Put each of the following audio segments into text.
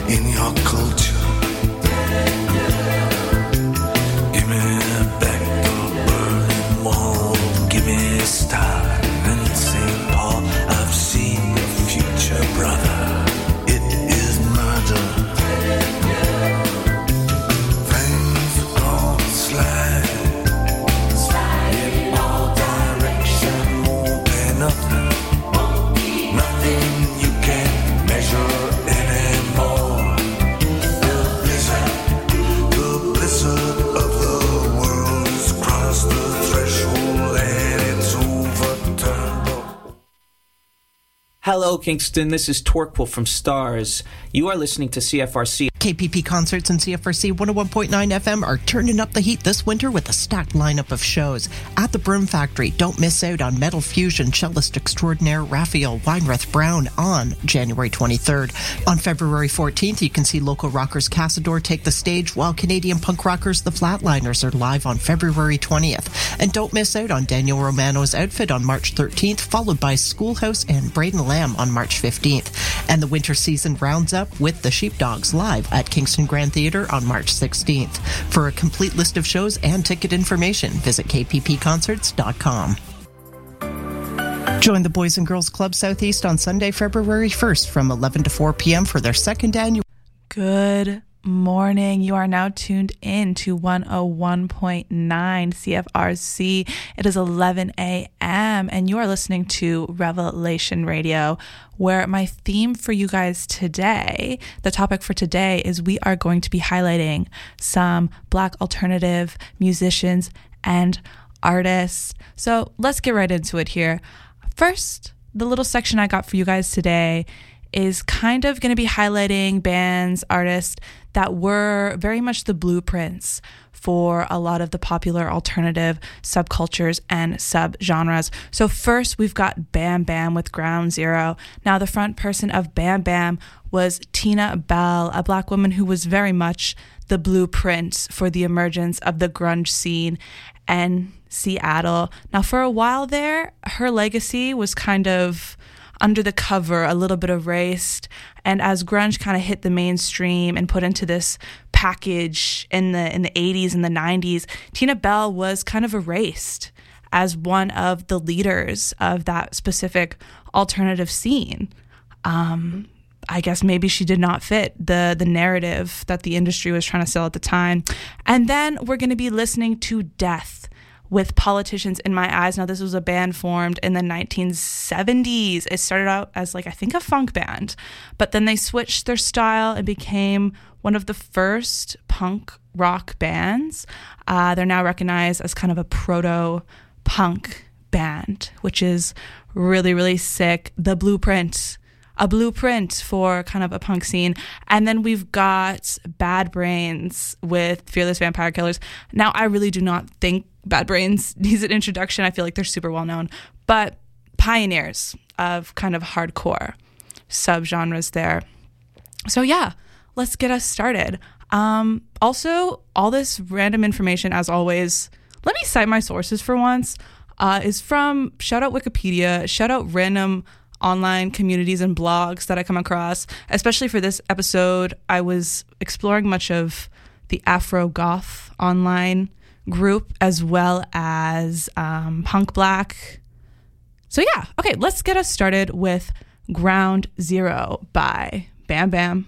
in your culture. Give me back the Berlin Wall. Give me Stalin and St. Paul. I've seen the future, brother. It is murder. Things gone slide in all directions. Won't be nothing. Nothing you can measure anymore. The blizzard of the world has crossed the threshold and it's overturned. Hello, Kingston. This is Torquil from Stars. You are listening to CFRC. KPP Concerts and CFRC 101.9 FM are turning up the heat this winter with a stacked lineup of shows. At the Broom Factory, don't miss out on metal fusion cellist extraordinaire Raphael Weinreth Brown on January 23rd. On February 14th, you can see local rockers Casador take the stage, while Canadian punk rockers The Flatliners are live on February 20th. And don't miss out on Daniel Romano's Outfit on March 13th, followed by Schoolhouse and Braden Lamb on March 15th. And the winter season rounds up with the Sheepdogs live at Kingston Grand Theatre on March 16th. For a complete list of shows and ticket information, visit kppconcerts.com. Join the Boys and Girls Club Southeast on Sunday, February 1st from 11 to 4 p.m. for their second annual... Good morning. You are now tuned in to 101.9 CFRC. It is 11 a.m. and you are listening to Revelation Radio, where my theme for you guys today, the topic for today, is we are going to be highlighting some Black alternative musicians and artists. So let's get right into it here. First, the little section I got for you guys today is kind of going to be highlighting bands, artists that were very much the blueprints for a lot of the popular alternative subcultures and subgenres. So first, we've got Bam Bam with Ground Zero. Now, the front person of Bam Bam was Tina Bell, a Black woman who was very much the blueprint for the emergence of the grunge scene in Seattle. Now, for a while there, her legacy was kind of under the cover, a little bit erased. And as grunge kind of hit the mainstream and put into this package in the 80s and the 90s, Tina Bell was kind of erased as one of the leaders of that specific alternative scene. I guess maybe she did not fit the narrative that the industry was trying to sell at the time. And then we're going to be listening to Death with Politicians in My Eyes. Now, this was a band formed in the 1970s. It started out as, I think a funk band, but then they switched their style and became one of the first punk rock bands. They're now recognized as kind of a proto-punk band, which is really, really sick. The blueprint, a blueprint for kind of a punk scene. And then we've got Bad Brains with Fearless Vampire Killers. Now, I really do not think Bad Brains needs an introduction. I feel like they're super well known, but pioneers of kind of hardcore subgenres there. So yeah, let's get us started. Also, all this random information, as always, let me cite my sources for once, is from shout out Wikipedia, shout out random online communities and blogs that I come across. Especially for this episode, I was exploring much of the Afro Goth online group as well as Punk Black. So yeah, okay, let's get us started with Ground Zero by Bam Bam.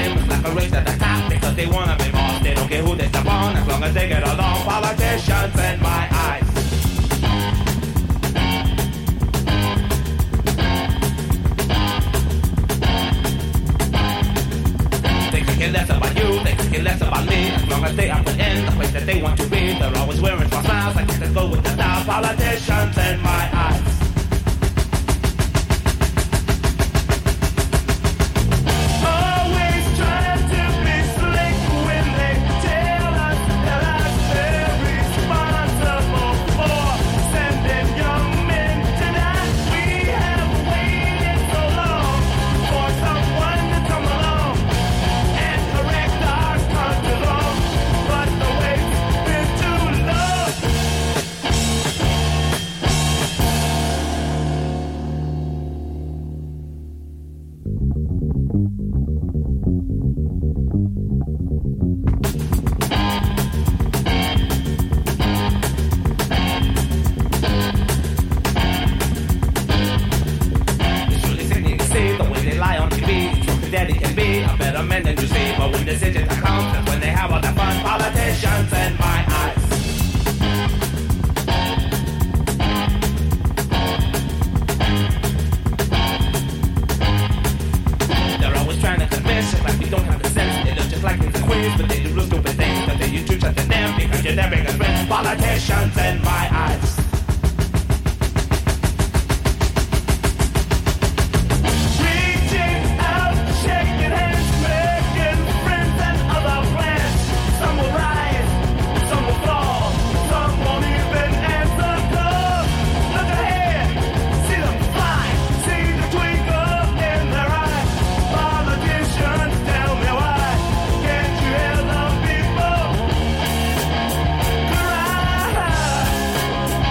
famous like a race at the top because they wanna be boss. They don't care who they step on as long as they get along. Politicians in my eyes. They could care less about you, they could care less about me. As long as they are put in the place that they want to be. They're always wearing small smiles, I guess they go with the style. Politicians in my eyes. Politicians in my eyes. Reaching out, shaking hands, making friends and other plans. Some will rise, some will fall, some won't even answer calls. Look ahead, see them fly, see the twinkle in their eyes. Politicians, tell me why can't you hear the people cry?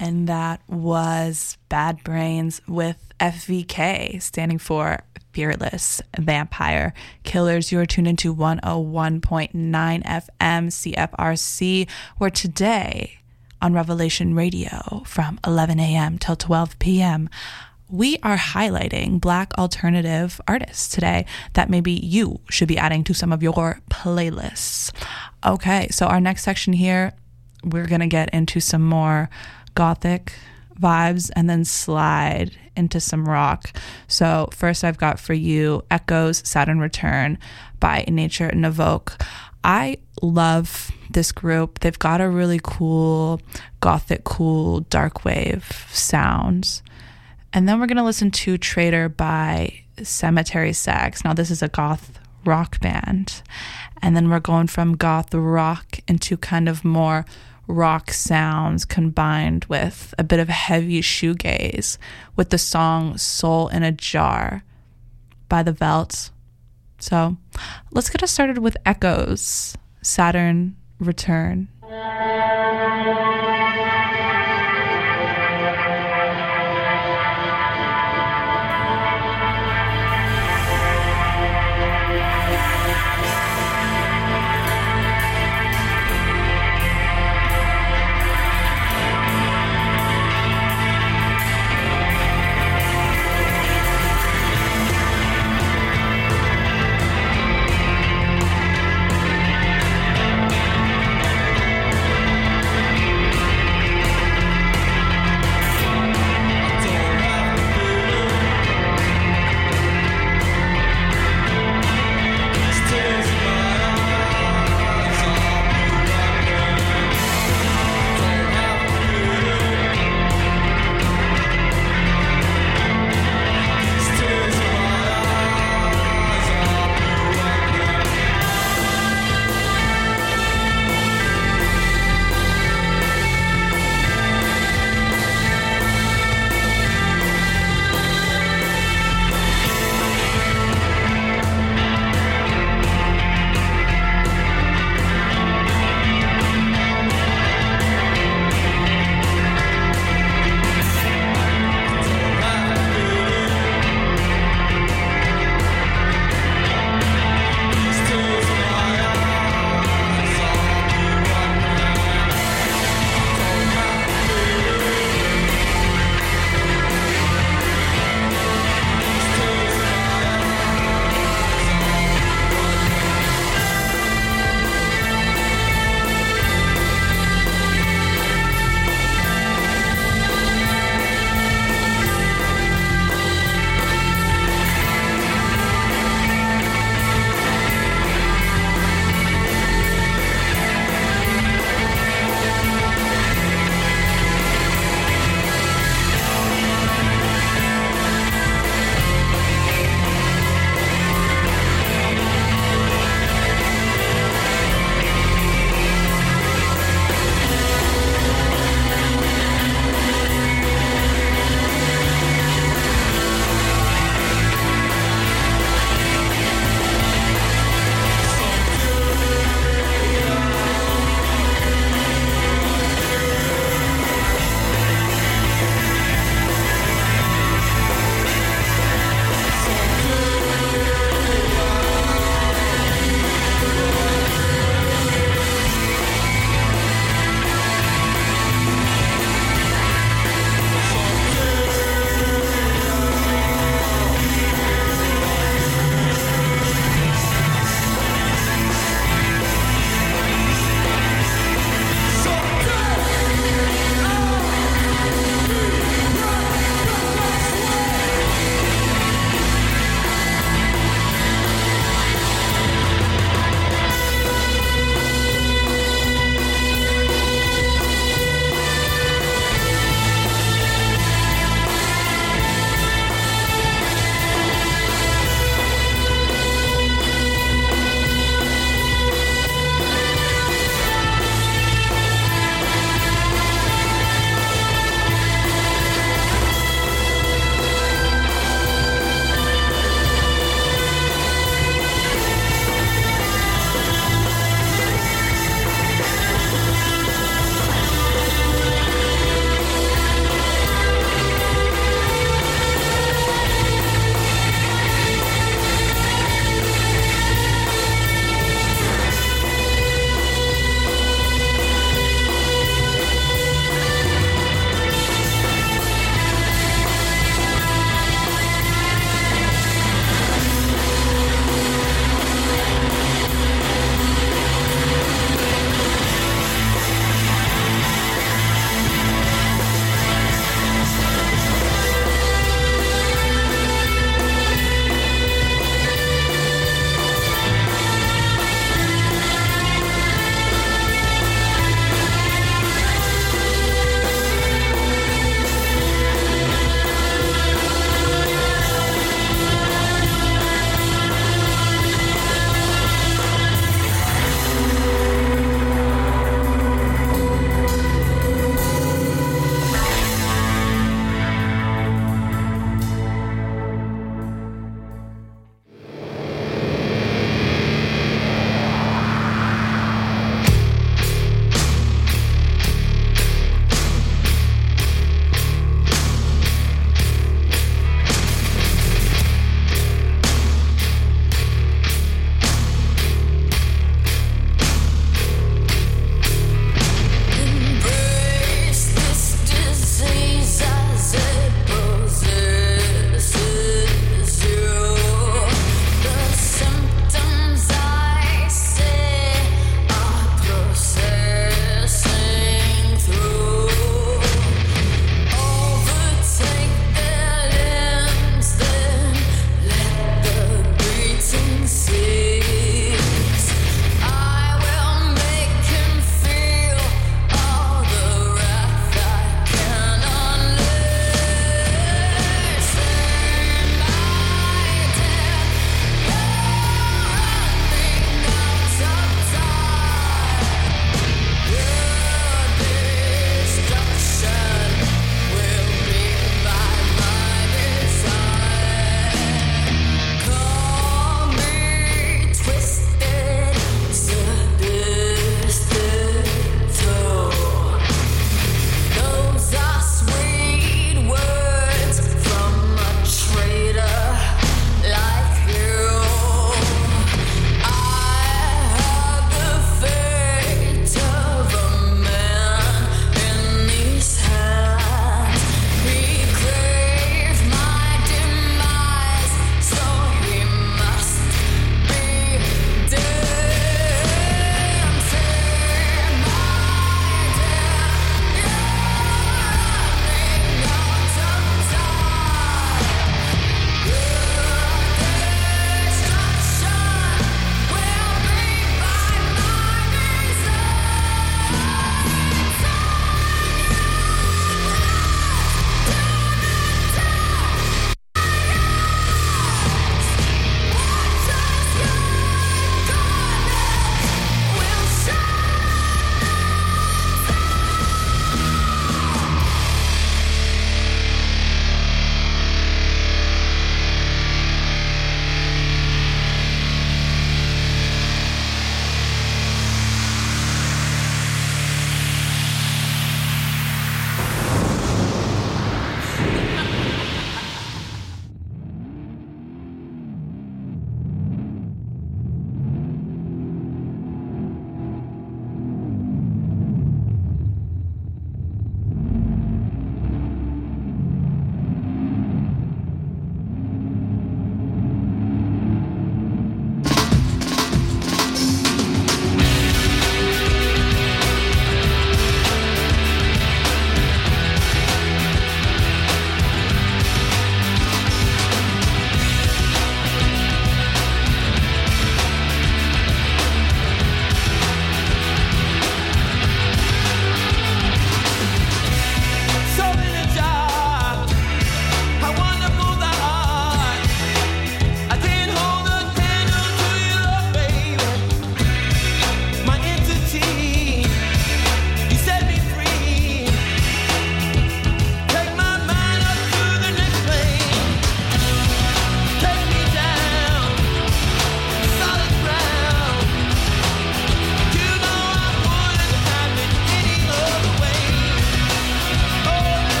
And that was Bad Brains with FVK, standing for Fearless Vampire Killers. You're tuned into 101.9 FM CFRC, where today on Revelation Radio from 11 a.m. till 12 p.m., we are highlighting Black alternative artists today that maybe you should be adding to some of your playlists. Okay, so our next section here, we're going to get into some more gothic vibes and then slide into some rock. So first I've got for you Echoes Saturn Return by Nature Navoke. I love this group. They've got a really cool gothic, cool dark wave sounds. And then we're going to listen to Traitor by Cemetery Sax. Now, this is a goth rock band. And then we're going from goth rock into kind of more rock sounds combined with a bit of heavy shoegaze with the song Soul in a Jar by The Veldt. So let's get us started with Echoes, Saturn Return.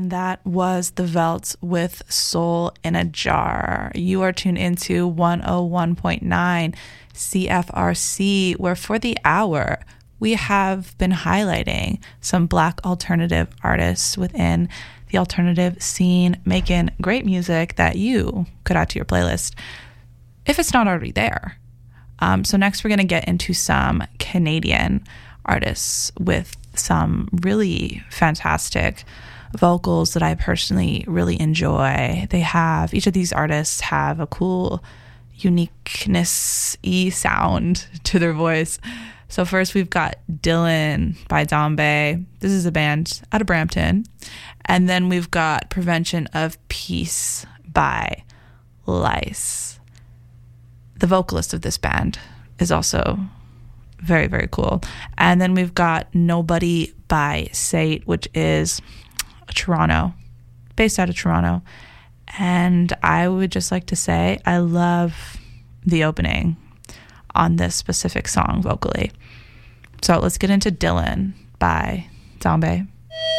And that was the Velts with Soul in a Jar. You are tuned into 101.9 CFRC, where for the hour, we have been highlighting some Black alternative artists within the alternative scene, making great music that you could add to your playlist if it's not already there. So next we're going to get into some Canadian artists with some really fantastic vocals that I personally really enjoy. Each of these artists have a cool uniqueness-y sound to their voice. So first we've got Dylan by Dombe. This is a band out of Brampton. And then we've got Prevention of Peace by Lice. The vocalist of this band is also very, very cool. And then we've got Nobody by Sate, which is Toronto, based out of Toronto. And I would just like to say I love the opening on this specific song vocally. So let's get into Dylan by Dombe.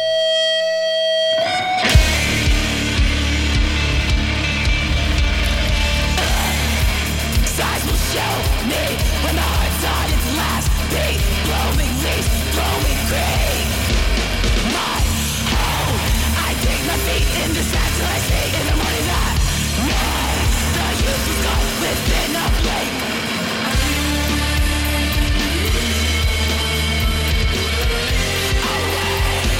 Size will show me when the heart's on its last beat. Blow me leaves, throw me green. My home, I dig my feet in the sand till I see in the morning that the youth is gone within a blink. Away.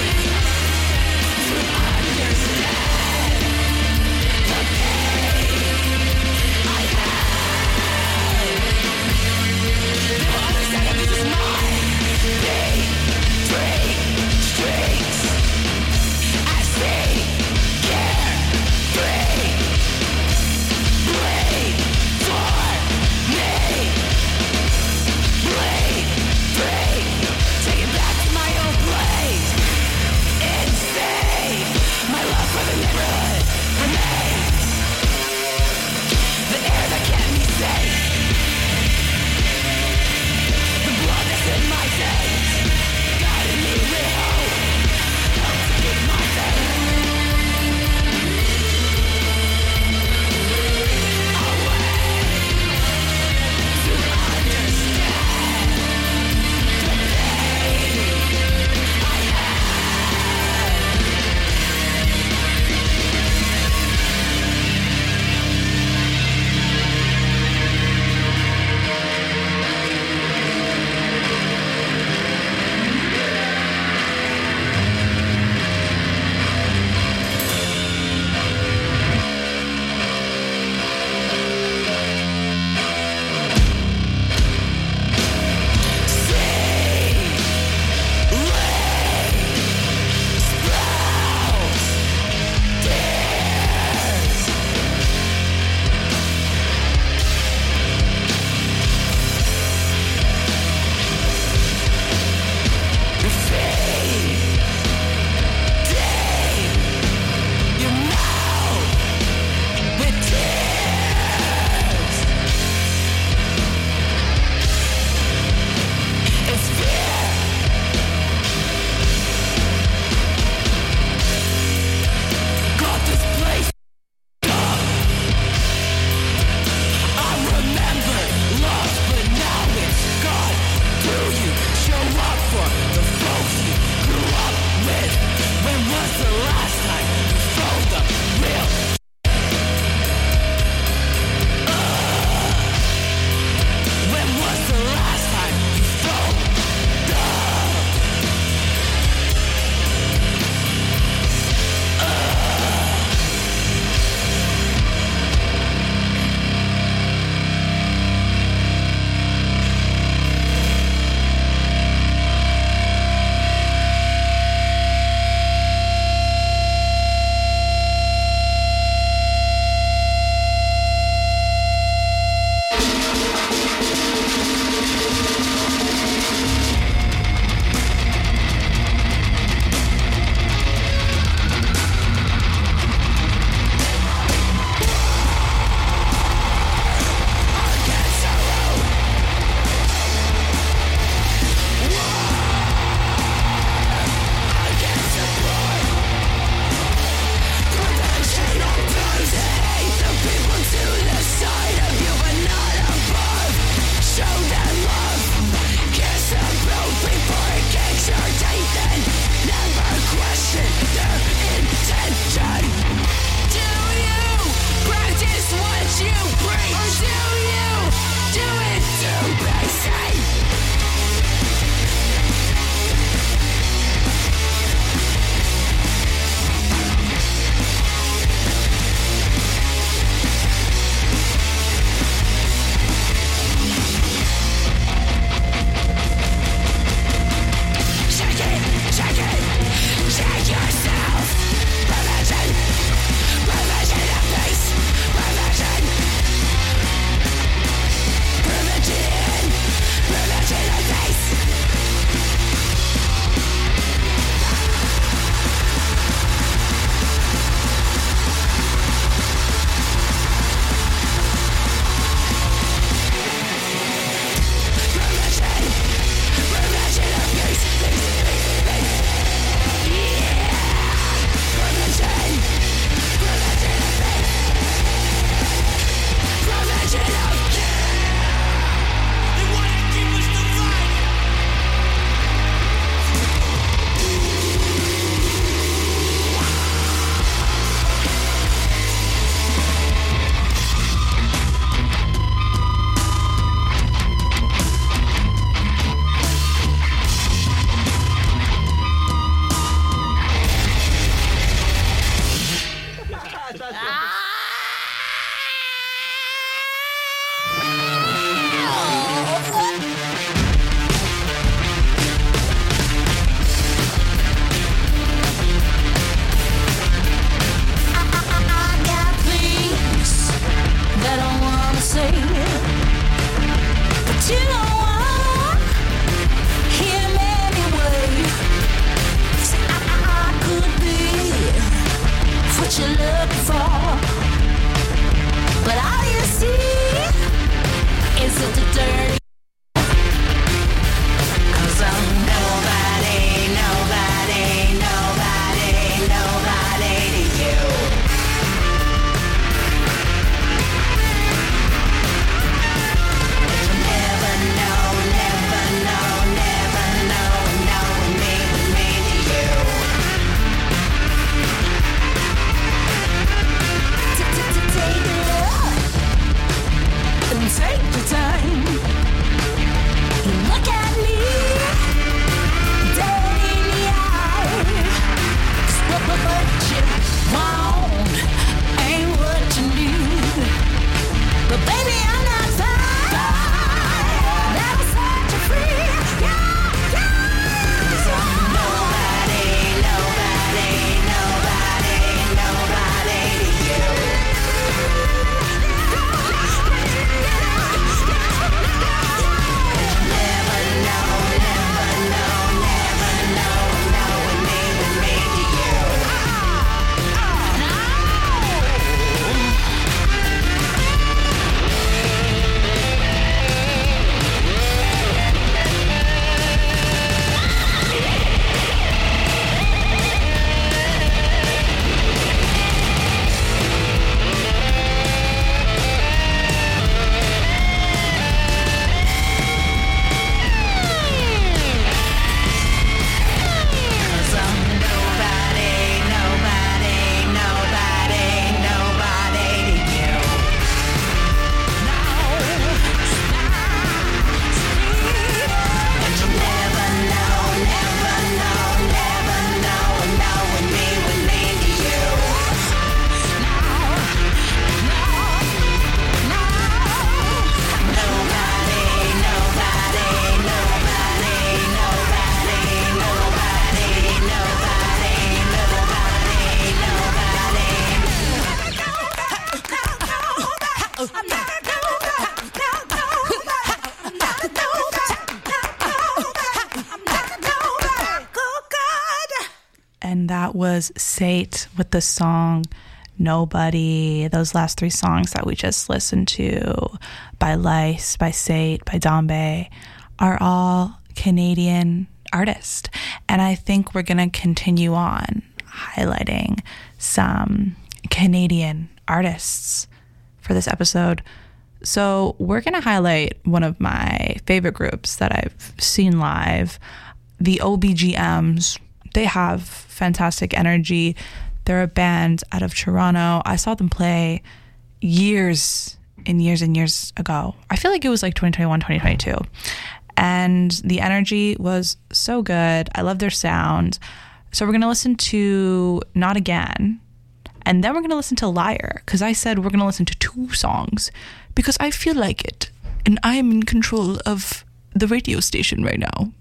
and that was Sate with the song Nobody. Those last three songs that we just listened to by Lice, by Sate, by Dombe are all Canadian artists. And I think we're going to continue on highlighting some Canadian artists for this episode. So we're going to highlight one of my favorite groups that I've seen live, the OBGMs. They have fantastic energy. They're a band out of Toronto. I saw them play years and years and years ago. I feel like it was like 2021, 2022. And the energy was so good. I love their sound. So we're going to listen to Not Again. And then we're going to listen to Liar, because I said we're going to listen to two songs because I feel like it. And I am in control of the radio station right now.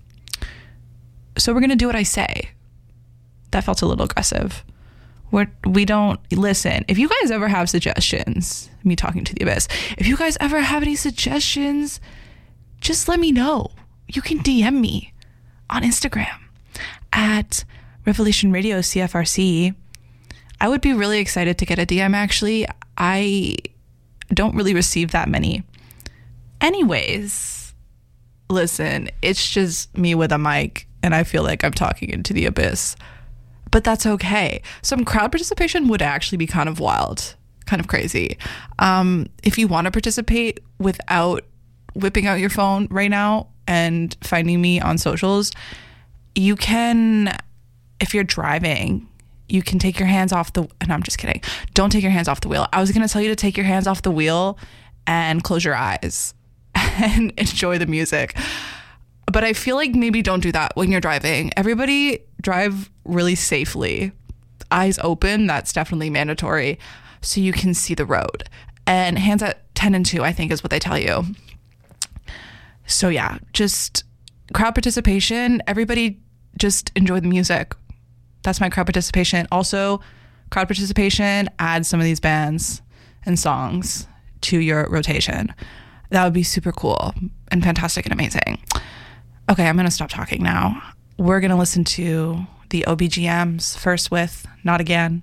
So we're going to do what I say. That felt a little aggressive. We don't listen. If you guys ever have suggestions, me talking to the abyss, if you guys ever have any suggestions, just let me know. You can DM me on Instagram at Revelation Radio CFRC. I would be really excited to get a DM, actually. I don't really receive that many. Anyways, listen, it's just me with a mic, and I feel like I'm talking into the abyss. But that's okay. Some crowd participation would actually be kind of wild, kind of crazy. If you want to participate without whipping out your phone right now and finding me on socials, you can, if you're driving, you can take your hands off the, and I'm just kidding. Don't take your hands off the wheel. I was going to tell you to take your hands off the wheel and close your eyes and enjoy the music. But I feel like maybe don't do that when you're driving. Everybody drive really safely. Eyes open, that's definitely mandatory, so you can see the road. And hands at 10 and 2, I think, is what they tell you. So yeah, just crowd participation. Everybody just enjoy the music. That's my crowd participation. Also, crowd participation, add some of these bands and songs to your rotation. That would be super cool and fantastic and amazing. Okay, I'm going to stop talking now. We're going to listen to the OBGMs first with Not Again.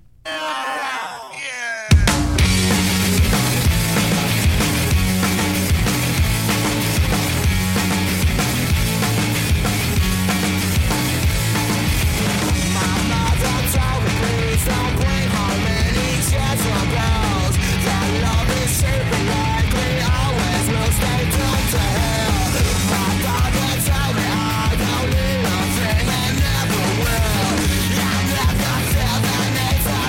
Never will. I never feel the need to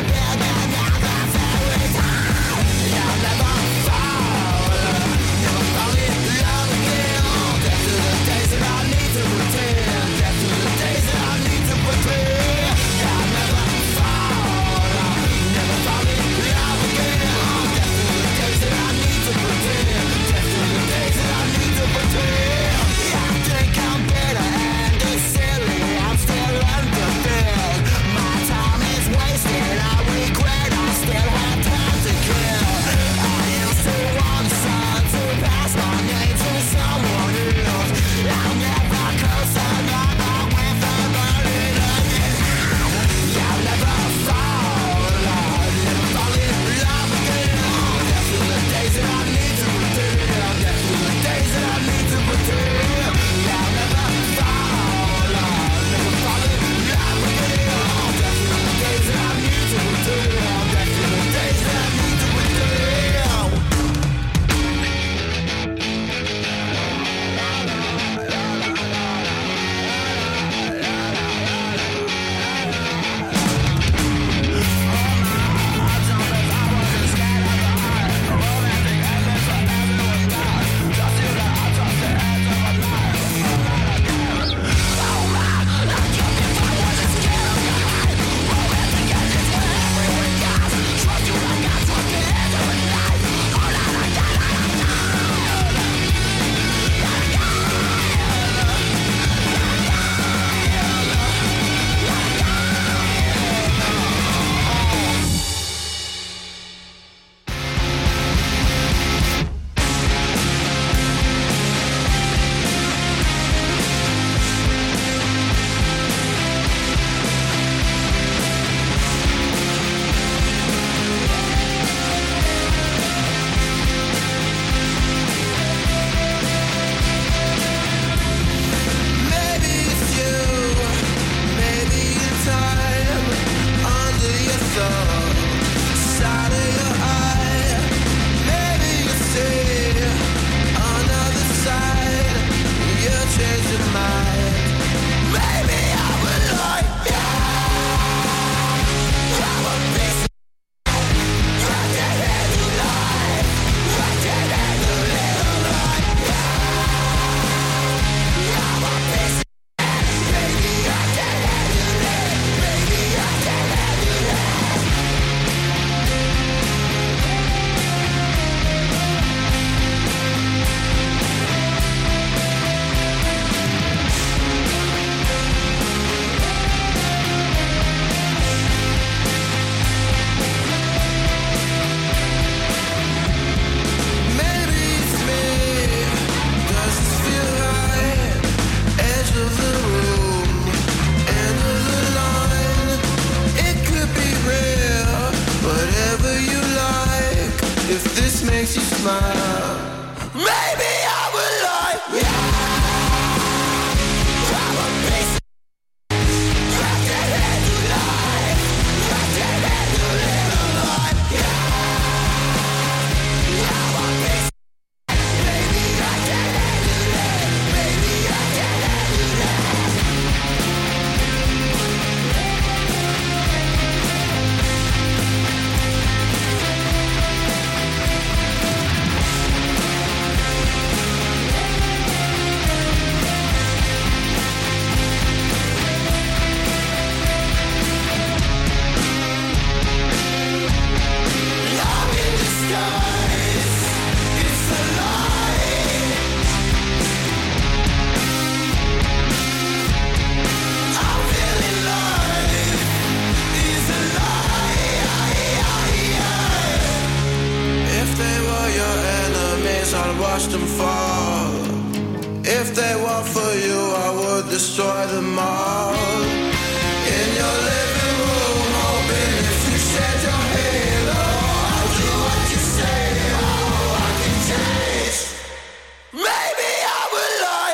mall. In your living room, hoping if you shed your halo, I'll do what you say. Oh, I can taste. Maybe I will lie.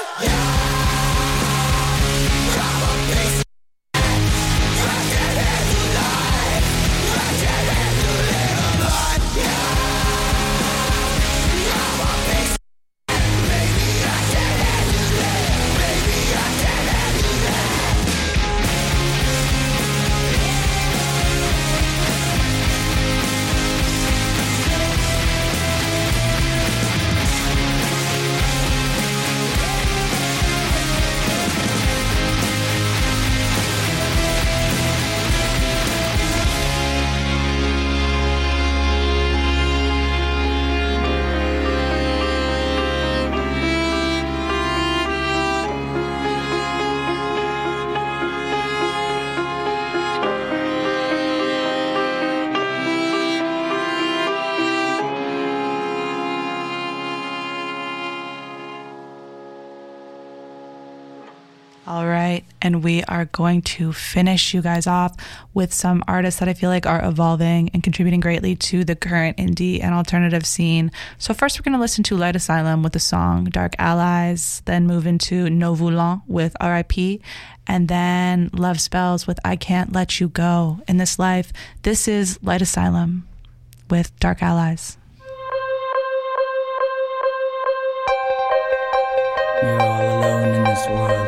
I'm a piece of I can't handle life. I can't handle living life. I'm a piece of maybe I can't handle it. Maybe I can't handle that. All right, and we are going to finish you guys off with some artists that I feel like are evolving and contributing greatly to the current indie and alternative scene. So first we're going to listen to Light Asylum with the song Dark Allies, then move into No Voulant with R.I.P., and then Love Spells with I Can't Let You Go in This Life. This is Light Asylum with Dark Allies. You're all alone in this world.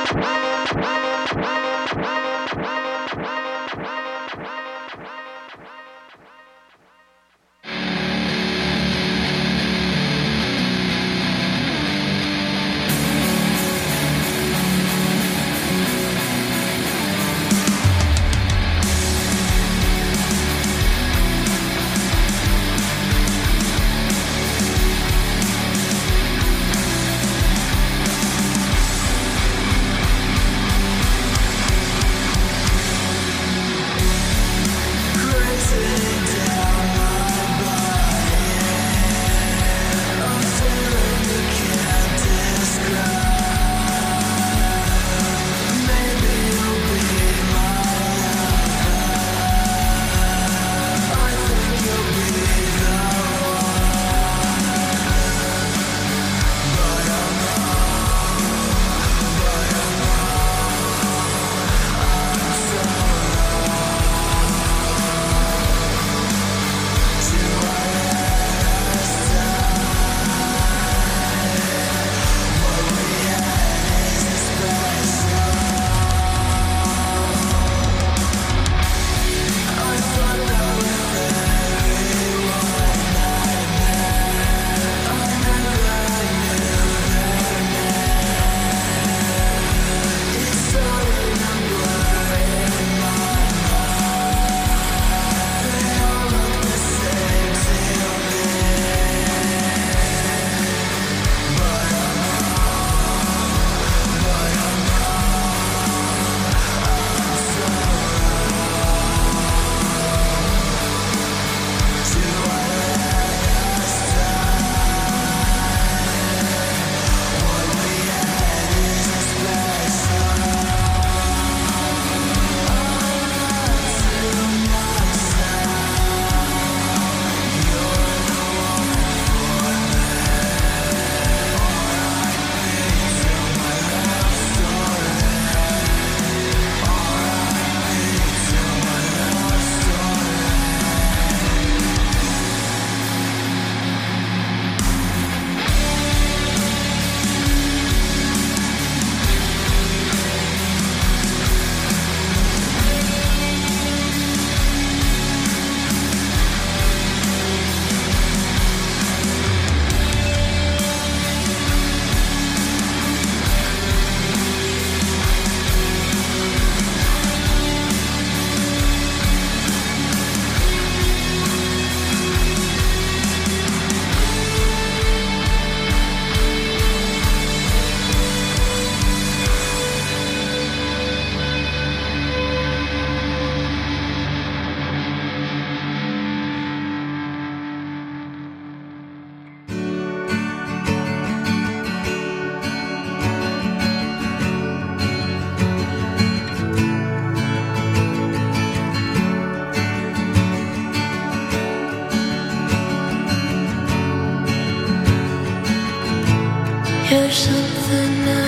You're something I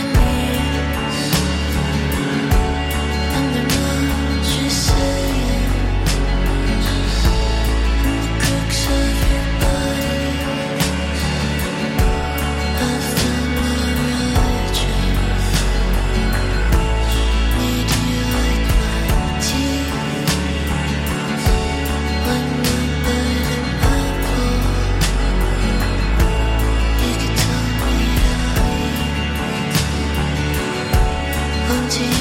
miss, and they're not just saying. In the cracks of your body, I found my righteous. Need you like my teeth, like my bed and apple. You could tell me how you want to.